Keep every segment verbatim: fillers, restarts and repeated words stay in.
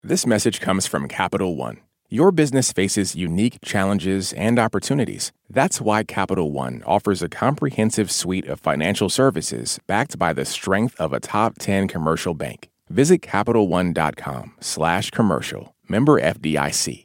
This message comes from Capital One. Your business faces unique challenges and opportunities. That's why Capital One offers a comprehensive suite of financial services backed by the strength of a top ten commercial bank. Visit CapitalOne.com slash commercial. Member F D I C.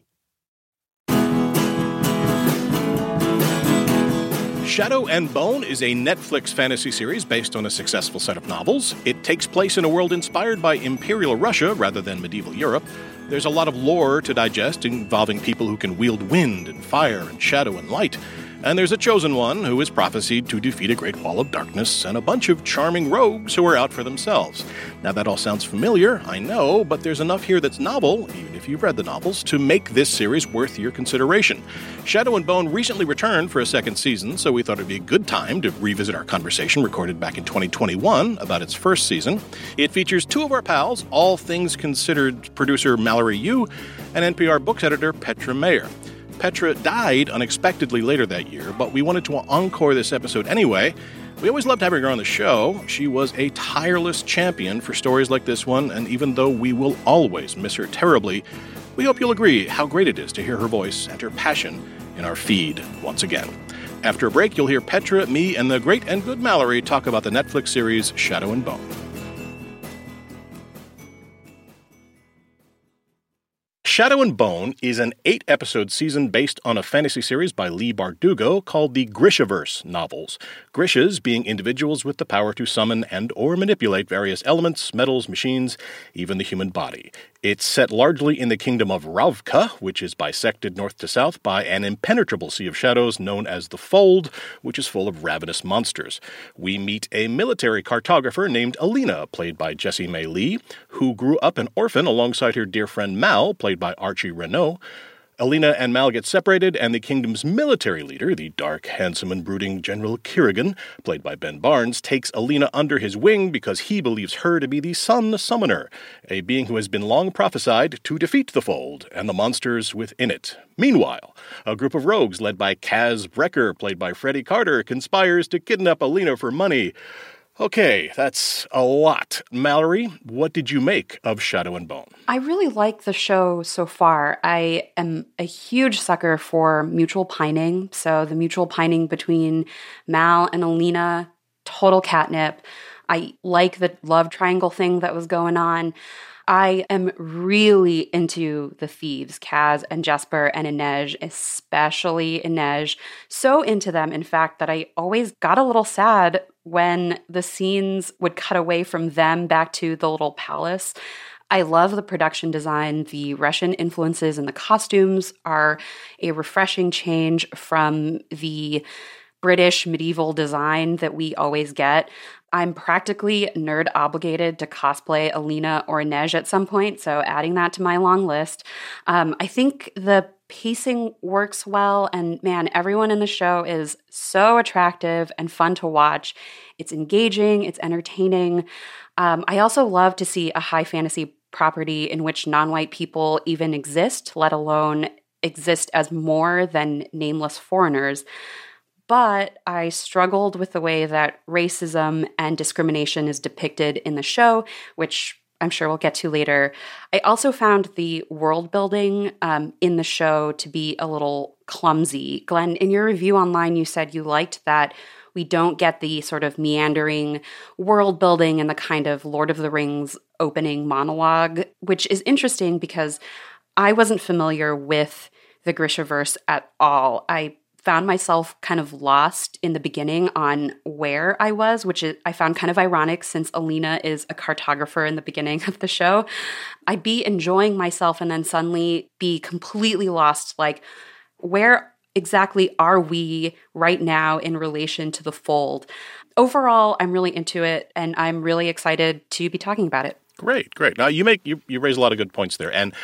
Shadow and Bone is a Netflix fantasy series based on a successful set of novels. It takes place in a world inspired by Imperial Russia rather than medieval Europe. There's a lot of lore to digest involving people who can wield wind and fire and shadow and light. And there's a chosen one who is prophesied to defeat a great wall of darkness and a bunch of charming rogues who are out for themselves. Now that all sounds familiar, I know, but there's enough here that's novel, even if you've read the novels, to make this series worth your consideration. Shadow and Bone recently returned for a second season, so we thought it'd be a good time to revisit our conversation recorded back in twenty twenty-one about its first season. It features two of our pals, All Things Considered producer Mallory Yu and N P R books editor Petra Mayer. Petra died unexpectedly later that year, but we wanted to encore this episode anyway. We always loved having her on the show. She was a tireless champion for stories like this one, and even though we will always miss her terribly, we hope you'll agree how great it is to hear her voice and her passion in our feed once again. After a break, you'll hear Petra, me, and the great and good Mallory talk about the Netflix series Shadow and Bone. Shadow and Bone is an eight-episode season based on a fantasy series by Leigh Bardugo called the Grishaverse novels. Grishas being individuals with the power to summon and or manipulate various elements, metals, machines, even the human body. It's set largely in the kingdom of Ravka, which is bisected north to south by an impenetrable sea of shadows known as the Fold, which is full of ravenous monsters. We meet a military cartographer named Alina, played by Jessie May Lee, who grew up an orphan alongside her dear friend Mal, played by Archie Renault. Alina and Mal get separated, and the kingdom's military leader, the dark, handsome, and brooding General Kirigan, played by Ben Barnes, takes Alina under his wing because he believes her to be the Sun Summoner, a being who has been long prophesied to defeat the Fold and the monsters within it. Meanwhile, a group of rogues led by Kaz Brecker, played by Freddie Carter, conspires to kidnap Alina for money. Okay, that's a lot. Mallory, what did you make of Shadow and Bone? I really like the show so far. I am a huge sucker for mutual pining. So the mutual pining between Mal and Alina, total catnip. I like the love triangle thing that was going on. I am really into the thieves, Kaz and Jesper and Inej, especially Inej. So into them, in fact, that I always got a little sad when the scenes would cut away from them back to the little palace. I love the production design. The Russian influences in the costumes are a refreshing change from the British medieval design that we always get. I'm practically nerd obligated to cosplay Alina or Inej at some point, so adding that to my long list. Um, I think the pacing works well, and man, everyone in the show is so attractive and fun to watch. It's engaging, it's entertaining. Um, I also love to see a high fantasy property in which non-white people even exist, let alone exist as more than nameless foreigners. But I struggled with the way that racism and discrimination is depicted in the show, which I'm sure we'll get to later. I also found the world building um, in the show to be a little clumsy. Glenn, in your review online, you said you liked that we don't get the sort of meandering world building and the kind of Lord of the Rings opening monologue, which is interesting because I wasn't familiar with the Grishaverse at all. I found myself kind of lost in the beginning on where I was, which is, I found kind of ironic since Alina is a cartographer in the beginning of the show. I'd be enjoying myself and then suddenly be completely lost, like, where exactly are we right now in relation to the Fold? Overall, I'm really into it, and I'm really excited to be talking about it. Great, great. Now, you make you, you raise a lot of good points there, and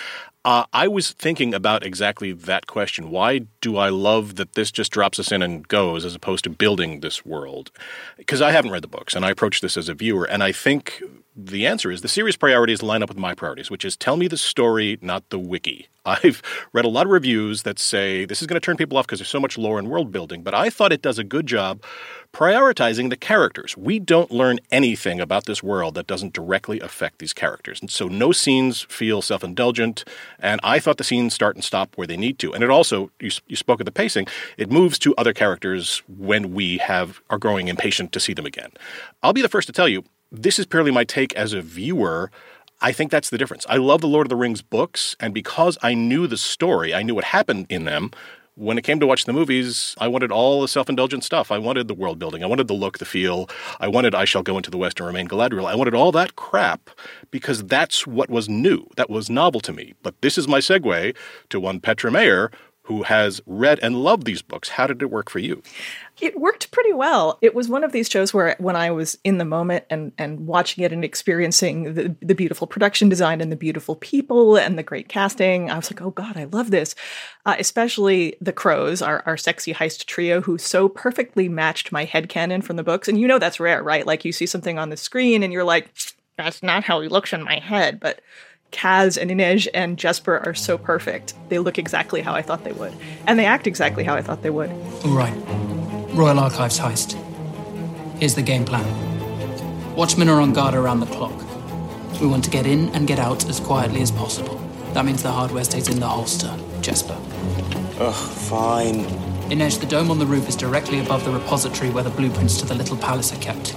Uh, I was thinking about exactly that question. Why do I love that this just drops us in and goes as opposed to building this world? Because I haven't read the books, and I approach this as a viewer, and I think the answer is the series priorities line up with my priorities, which is tell me the story, not the wiki. I've read a lot of reviews that say this is going to turn people off because there's so much lore and world building, but I thought it does a good job prioritizing the characters. We don't learn anything about this world that doesn't directly affect these characters. And so no scenes feel self-indulgent, and I thought the scenes start and stop where they need to. And it also, you, you spoke of the pacing, it moves to other characters when we have are growing impatient to see them again. I'll be the first to tell you, this is purely my take as a viewer. I think that's the difference. I love the Lord of the Rings books, and because I knew the story, I knew what happened in them, when it came to watch the movies, I wanted all the self-indulgent stuff. I wanted the world building. I wanted the look, the feel. I wanted I Shall Go Into the West and Remain Galadriel. I wanted all that crap because that's what was new. That was novel to me. But this is my segue to one Petra Mayer, who has read and loved these books. How did it work for you? It worked pretty well. It was one of these shows where when I was in the moment and, and watching it and experiencing the, the beautiful production design and the beautiful people and the great casting, I was like, oh God, I love this. Uh, especially the Crows, our, our sexy heist trio, who so perfectly matched my headcanon from the books. And you know that's rare, right? Like you see something on the screen and you're like, that's not how he looks in my head. But Kaz and Inej and Jesper are so perfect. They look exactly how I thought they would. And they act exactly how I thought they would. All right. Royal Archives heist. Here's the game plan. Watchmen are on guard around the clock. We want to get in and get out as quietly as possible. That means the hardware stays in the holster. Jesper. Ugh, fine. Inej, the dome on the roof is directly above the repository where the blueprints to the little palace are kept.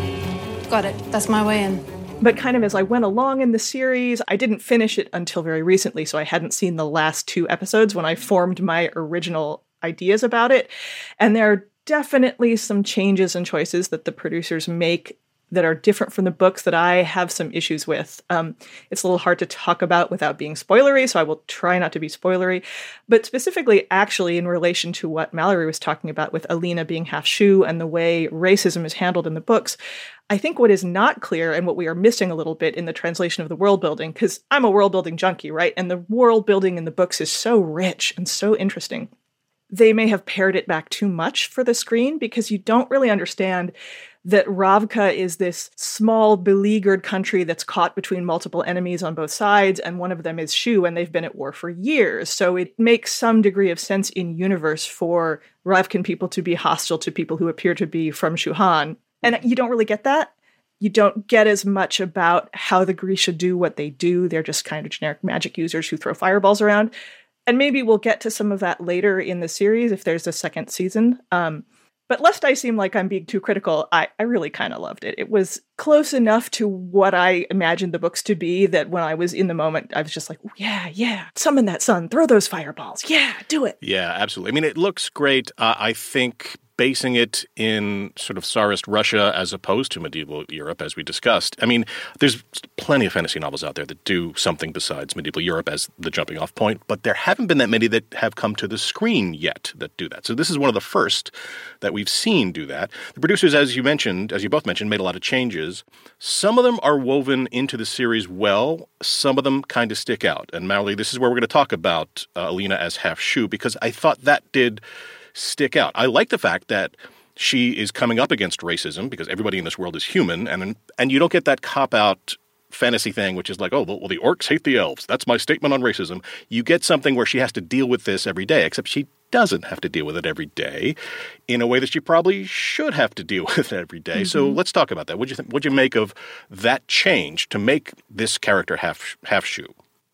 Got it. That's my way in. But kind of as I went along in the series, I didn't finish it until very recently, so I hadn't seen the last two episodes when I formed my original ideas about it. And there are definitely some changes and choices that the producers make that are different from the books that I have some issues with. Um, it's a little hard to talk about without being spoilery, so I will try not to be spoilery. But specifically, actually, in relation to what Mallory was talking about with Alina being half Shu and the way racism is handled in the books, I think what is not clear and what we are missing a little bit in the translation of the world building, because I'm a world building junkie, right? And the world building in the books is so rich and so interesting. They may have pared it back too much for the screen because you don't really understand that Ravka is this small, beleaguered country that's caught between multiple enemies on both sides, and one of them is Shu, and they've been at war for years. So it makes some degree of sense in universe for Ravkan people to be hostile to people who appear to be from Shuhan. And you don't really get that. You don't get as much about how the Grisha do what they do. They're just kind of generic magic users who throw fireballs around. And maybe we'll get to some of that later in the series if there's a second season. Um, but lest I seem like I'm being too critical, I, I really kind of loved it. It was close enough to what I imagined the books to be that when I was in the moment, I was just like, oh, yeah, yeah, summon that sun, throw those fireballs. Yeah, do it. Yeah, absolutely. I mean, it looks great. Uh, I think basing it in sort of Tsarist Russia as opposed to medieval Europe, as we discussed. I mean, there's plenty of fantasy novels out there that do something besides medieval Europe as the jumping off point, but there haven't been that many that have come to the screen yet that do that. So this is one of the first that we've seen do that. The producers, as you mentioned, as you both mentioned, made a lot of changes. Some of them are woven into the series well. Some of them kind of stick out. And Mallory, this is where we're going to talk about uh, Alina as half Shu, because I thought that did stick out. I like the fact that she is coming up against racism because everybody in this world is human, and and you don't get that cop-out fantasy thing, which is like, oh, well, the orcs hate the elves. That's my statement on racism. You get something where she has to deal with this every day, except she doesn't have to deal with it every day in a way that she probably should have to deal with every day. Mm-hmm. So let's talk about that. What'd you think? What'd you make of that change to make this character half half Shu?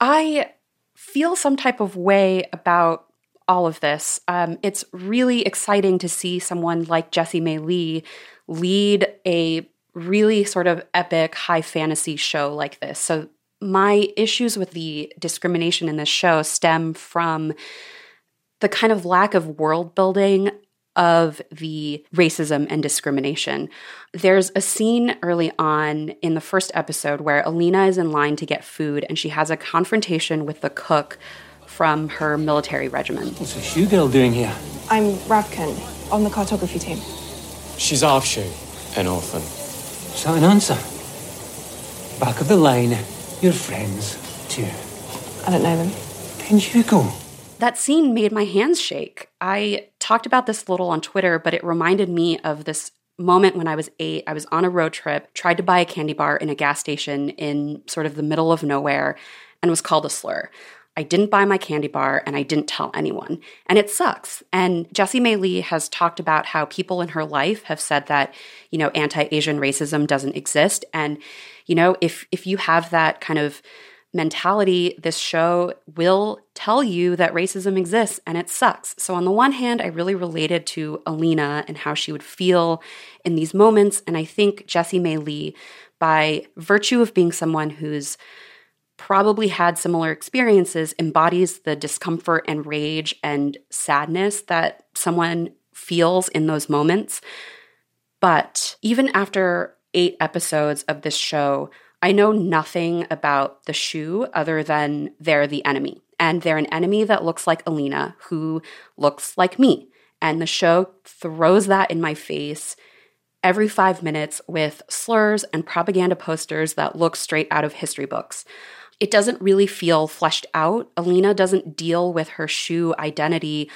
I feel some type of way about all of this. Um, it's really exciting to see someone like Jessie Mei Li lead a really sort of epic high fantasy show like this. So my issues with the discrimination in this show stem from the kind of lack of world building of the racism and discrimination. There's a scene early on in the first episode where Alina is in line to get food and she has a confrontation with the cook from her military regiment. What's a Shu girl doing here? I'm Ravkan, on the cartography team. She's half Shu, an orphan. Is that an answer? Back of the line, your friends, too. I don't know them. In Hugo. That scene made my hands shake. I talked about this a little on Twitter, but it reminded me of this moment when I was eight. I was on a road trip, tried to buy a candy bar in a gas station in sort of the middle of nowhere, and was called a slur. I didn't buy my candy bar, and I didn't tell anyone. And it sucks. And Jessie Mei Li has talked about how people in her life have said that, you know, anti-Asian racism doesn't exist. And, you know, if if you have that kind of mentality, this show will tell you that racism exists and it sucks. So on the one hand, I really related to Alina and how she would feel in these moments. And I think Jessie Mei Li, by virtue of being someone who's probably had similar experiences, embodies the discomfort and rage and sadness that someone feels in those moments. But even after eight episodes of this show, I know nothing about the Shu other than they're the enemy. And they're an enemy that looks like Alina, who looks like me. And the show throws that in my face every five minutes with slurs and propaganda posters that look straight out of history books. It doesn't really feel fleshed out. Alina doesn't deal with her Shu identity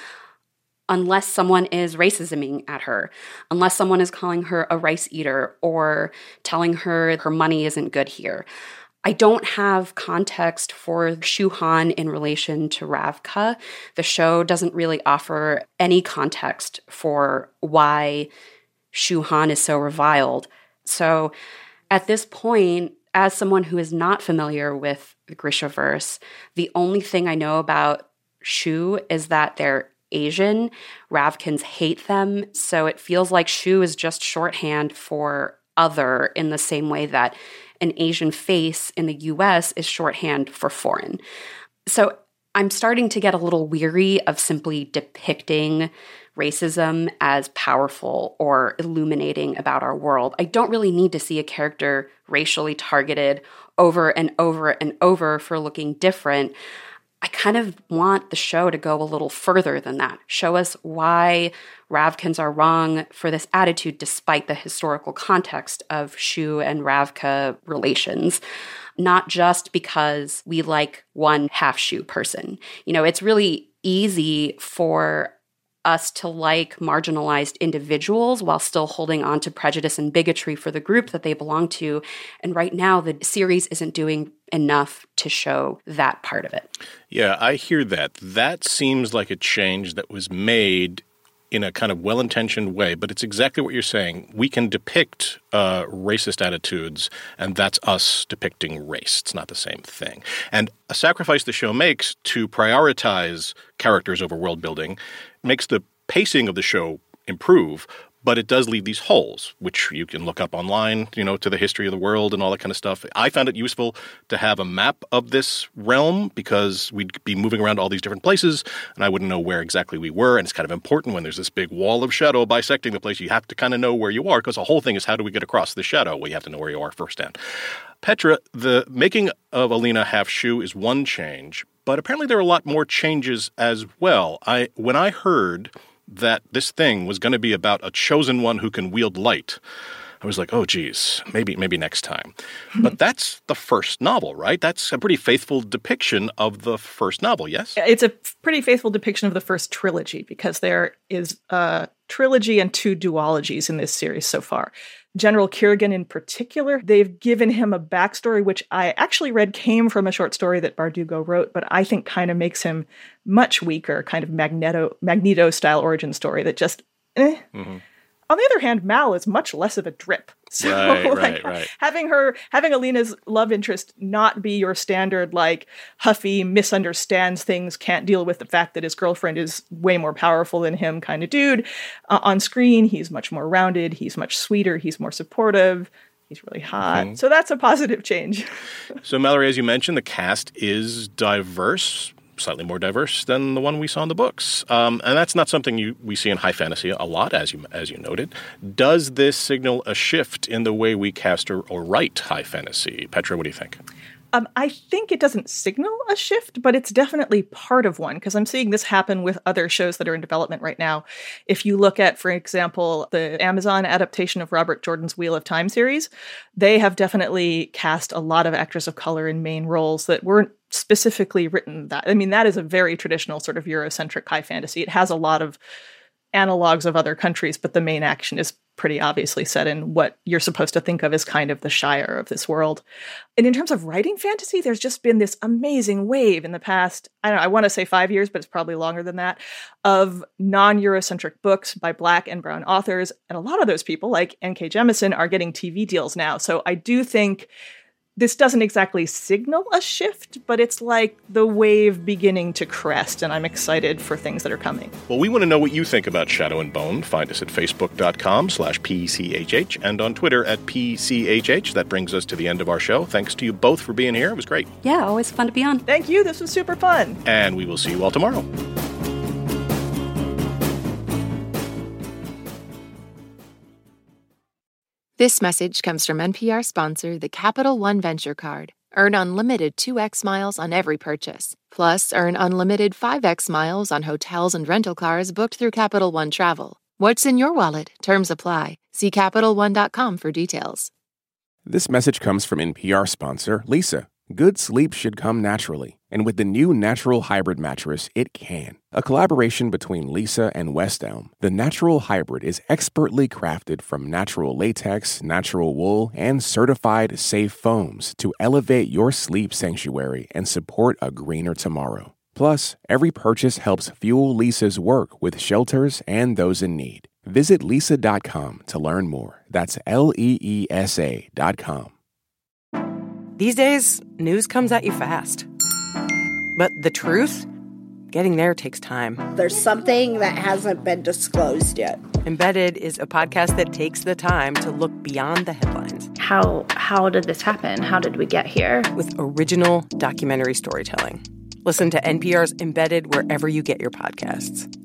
unless someone is racisming at her, unless someone is calling her a rice eater or telling her her money isn't good here. I don't have context for Shu Han in relation to Ravka. The show doesn't really offer any context for why Shu Han is so reviled. So at this point, as someone who is not familiar with the Grishaverse, the only thing I know about Shu is that they're Asian. Ravkans hate them, so it feels like Shu is just shorthand for other in the same way that an Asian face in the U S is shorthand for foreign. So I'm starting to get a little weary of simply depicting racism as powerful or illuminating about our world. I don't really need to see a character racially targeted over and over and over for looking different. I kind of want the show to go a little further than that. Show us why Ravkans are wrong for this attitude despite the historical context of Shu and Ravka relations, not just because we like one half-Shu person. You know, it's really easy for us to like marginalized individuals while still holding on to prejudice and bigotry for the group that they belong to. And right now, the series isn't doing enough to show that part of it. Yeah, I hear that. That seems like a change that was made in a kind of well-intentioned way, but it's exactly what you're saying. We can depict uh, racist attitudes, and that's us depicting race. It's not the same thing. And a sacrifice the show makes to prioritize characters over world building makes the pacing of the show improve, but it does leave these holes, which you can look up online, you know, to the history of the world and all that kind of stuff. I found it useful to have a map of this realm because we'd be moving around all these different places and I wouldn't know where exactly we were. And it's kind of important when there's this big wall of shadow bisecting the place. You have to kind of know where you are because the whole thing is how do we get across the shadow? Well, you have to know where you are firsthand. Petra, the making of Alina half-Shu is one change, but apparently there are a lot more changes as well. I when I heard that this thing was going to be about a chosen one who can wield light, I was like, oh, geez, maybe maybe next time. But that's the first novel, right? That's a pretty faithful depiction of the first novel, yes? It's a pretty faithful depiction of the first trilogy because there is a trilogy and two duologies in this series so far. General Kurgan in particular, they've given him a backstory, which I actually read came from a short story that Bardugo wrote, but I think kind of makes him much weaker, kind of Magneto, Magneto-style origin story that just, eh. Mm-hmm. On the other hand, Mal is much less of a drip. So right, like, right, right. having her, having Alina's love interest not be your standard, like, huffy, misunderstands things, can't deal with the fact that his girlfriend is way more powerful than him kind of dude. Uh, on screen, he's much more rounded, he's much sweeter, he's more supportive, he's really hot. Mm-hmm. So that's a positive change. So Mallory, as you mentioned, the cast is diverse. Slightly more diverse than the one we saw in the books. Um, and that's not something you we see in high fantasy a lot, as you as you noted. Does this signal a shift in the way we cast or, or write high fantasy? Petra, what do you think? Um, I think it doesn't signal a shift, but it's definitely part of one, because I'm seeing this happen with other shows that are in development right now. If you look at, for example, the Amazon adaptation of Robert Jordan's Wheel of Time series, they have definitely cast a lot of actors of color in main roles that weren't specifically written that. I mean, that is a very traditional sort of Eurocentric high fantasy. It has a lot of analogs of other countries, but the main action is pretty obviously set in what you're supposed to think of as kind of the Shire of this world. And in terms of writing fantasy, there's just been this amazing wave in the past, I don't know, I want to say five years, but it's probably longer than that, of non-Eurocentric books by Black and Brown authors. And a lot of those people, like N K Jemisin, are getting T V deals now. So I do think this doesn't exactly signal a shift, but it's like the wave beginning to crest, and I'm excited for things that are coming. Well, we want to know what you think about Shadow and Bone. Find us at facebook.com slash PCHH and on Twitter at P C H H. That brings us to the end of our show. Thanks to you both for being here. It was great. Yeah, always fun to be on. Thank you. This was super fun. And we will see you all tomorrow. This message comes from N P R sponsor, the Capital One Venture Card. Earn unlimited two x miles on every purchase. Plus, earn unlimited five x miles on hotels and rental cars booked through Capital One Travel. What's in your wallet? Terms apply. See Capital One dot com for details. This message comes from N P R sponsor, Leesa. Good sleep should come naturally, and with the new Natural Hybrid mattress, it can. A collaboration between Leesa and West Elm, the Natural Hybrid is expertly crafted from natural latex, natural wool, and certified safe foams to elevate your sleep sanctuary and support a greener tomorrow. Plus, every purchase helps fuel Leesa's work with shelters and those in need. Visit leesa dot com to learn more. That's L E E S A dot com. These days, news comes at you fast. But the truth? Getting there takes time. There's something that hasn't been disclosed yet. Embedded is a podcast that takes the time to look beyond the headlines. How how did this happen? How did we get here? With original documentary storytelling. Listen to N P R's Embedded wherever you get your podcasts.